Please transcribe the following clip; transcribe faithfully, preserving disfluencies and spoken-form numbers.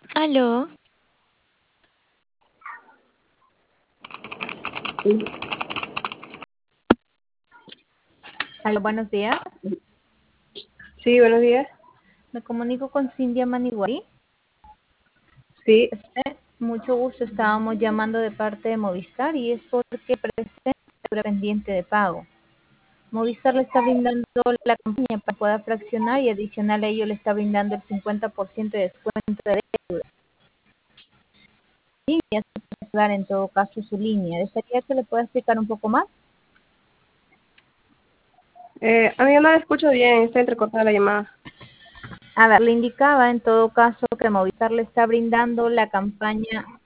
Aló, Sí, Aló, buenos días. sí, buenos días. Me comunico con Cindy Maniguari. Sí, Este, mucho gusto. Estábamos llamando de parte de Movistar y es porque presenta una pendiente de pago. Movistar le está brindando la campaña para que pueda fraccionar y adicional a ello le está brindando el cincuenta por ciento de descuento de deuda. Y ya se puede activar en todo caso su línea. ¿Desearía que le pueda explicar un poco más? eh, amiga, no la escucho bien, está entrecortada la llamada. A ver, le indicaba en todo caso que Movistar le está brindando la campaña